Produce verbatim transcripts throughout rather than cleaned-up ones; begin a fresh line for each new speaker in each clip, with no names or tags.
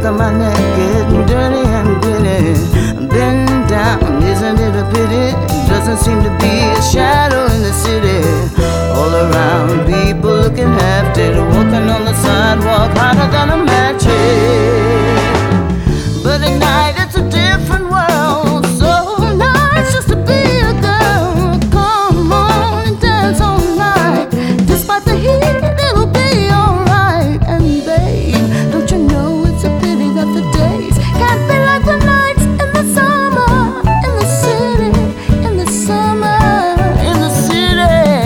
of my neck getting dirty and gritty. Been down, isn't it a pity? Doesn't seem to be a shadow in the city. All around, people looking half dead, walking on the sidewalk harder than a mattress. But at night it's a different world. So nice just to be a girl. Come on and dance all night. Despite the heat, it'll be alright. And babe, don't you know it's a pity that the days can't be like the nights in the summer, in the city, in the summer, in the city.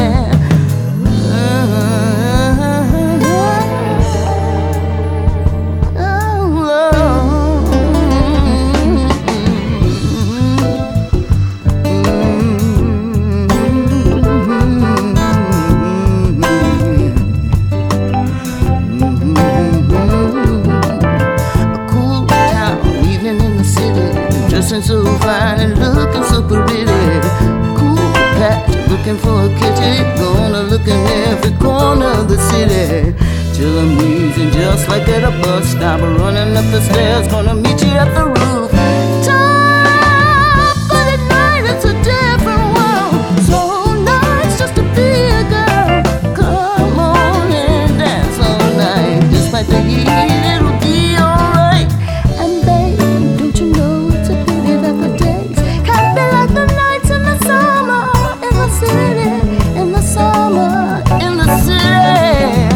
Dressing so fine and looking so pretty. Cool cat, looking for a kitty. Gonna look in every corner of the city till I'm easing just like at a bus stop. Running up the stairs, gonna meet you at the roof top. But at night it's a different world. So nice just to be a girl. Come on and dance all night. Despite the heat, it'll be alright. And babe, don't you know it's a pity that the days can't be like the nights in the summer, in the city, in the summer, in the city.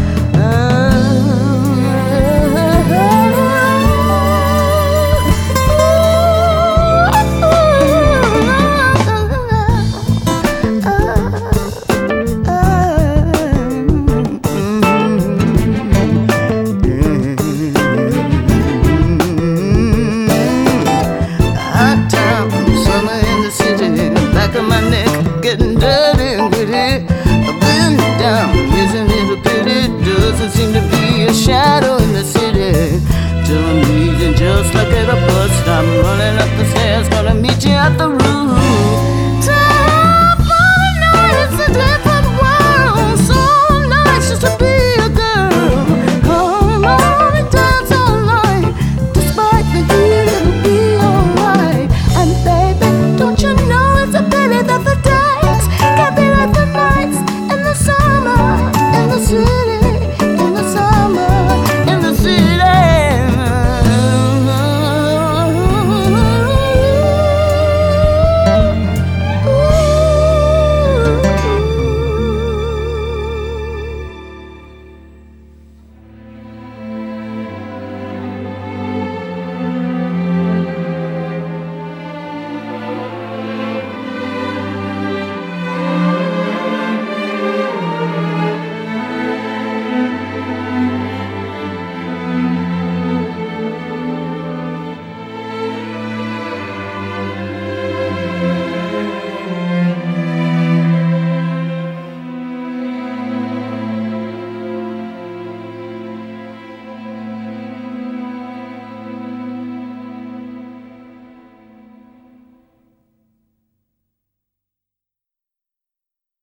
Getting dirty and gritty. I've been down, isn't it a pity? Doesn't seem to be a shadow in the city till I'm leaving just like at a bus stop. Running up the stairs, gonna meet you at the roof.